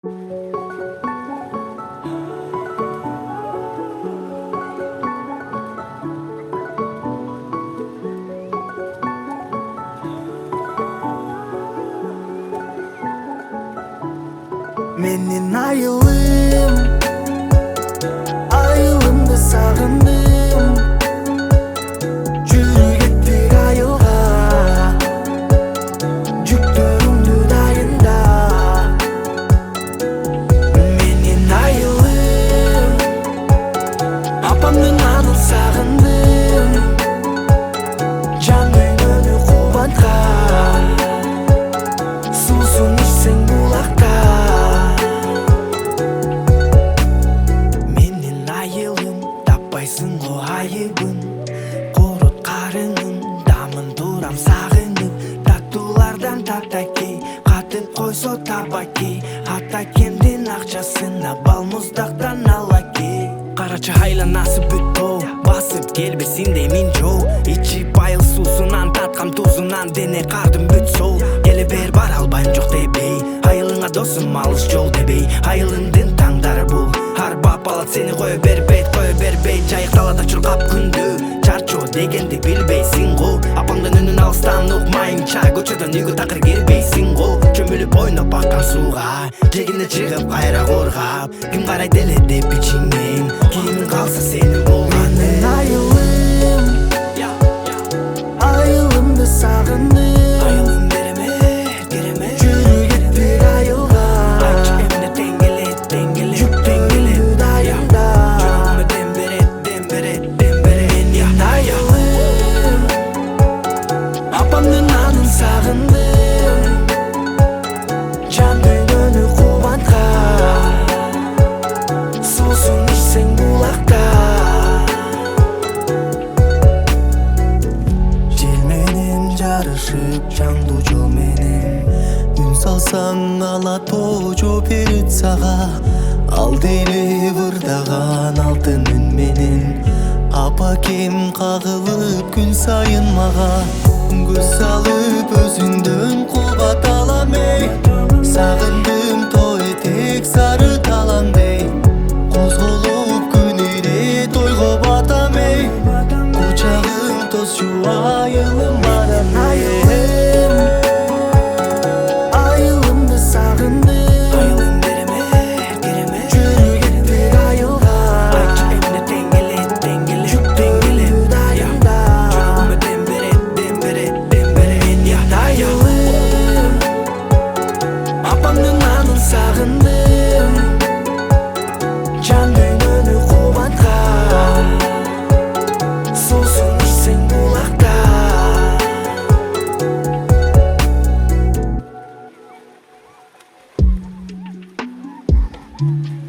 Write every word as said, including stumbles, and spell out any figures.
Менин айылым, айылымды сагындым. Жүрүп кеттик айылга, жүктөрүңдү дайында. Менин айылым, апамдын анын сагындым. Жан дүйнөнү кубанткан, суусун ичсең булакта. Таппайсың го айыбын, корот карыңын, дамын турам сагынып. Таттуулардан татаки, катып койсо табаки. Ата кемдин акчасына бал муздактан алаки. Карача айланасы бүттөө, басып келбесиндей мин жоо. Ичип айыл суусунан таткам тузунан дене кардым бүт сол. Келе бер бара албайм жок дебей, айылыңа досум алыс жол дебей. Айылымдын таңдары бул, арбап алат сени кое бербейт, кое бербейт. Жайык талада чуркап күндү, чарчоо дегенди билбейсиң го. Апаңдын үнүн алыстан укмайынча, көчөдөн үйгө такыр кирбейсиң го. Чөмүлүп ойноп аккан сууга, жегине чыгып кайра коргап. Ким карайт эле деп ичиңен, кийимиң калса сенин болган. Менин айылым, айылымды сагындым. Айылым береме, береме. Жүрүп кеттик айылга, айтчы эмне тең келет, тең келет. Жүк тең келет дайында. Жүрөгүмө дем берет, дем берет, дем берет. Менин айылым, апамдын анын сагындым. Жан дүйнөнү кубанткан, суусун ичсең булакта. Жел менен жарышып жаңдуу жол менен, үн салсаң ала тоо жооп берет сага. Ал дейли вырдаган алтын үн менен, апа кем кагылып күн сайын мага. Көз салып өзүңдөн кубат алам эй, сагындым тоо этек сары талаңдей. Козголуп күн ире тойго батам эй, кучагым тосчу айылым барам эй. Айылымды сагындым. Айылым береме, береме. Жүрүп кеттик айылга, айтчы эмне тең келет, тең келет. Жүк тең келет дайында. Жүрөгүмө дем берет, дем берет, дем берет. Менин айылым, апамдын анын сагындым. Жан дүйнөнү кубанткан, суусун ичсең булакта. Thank you.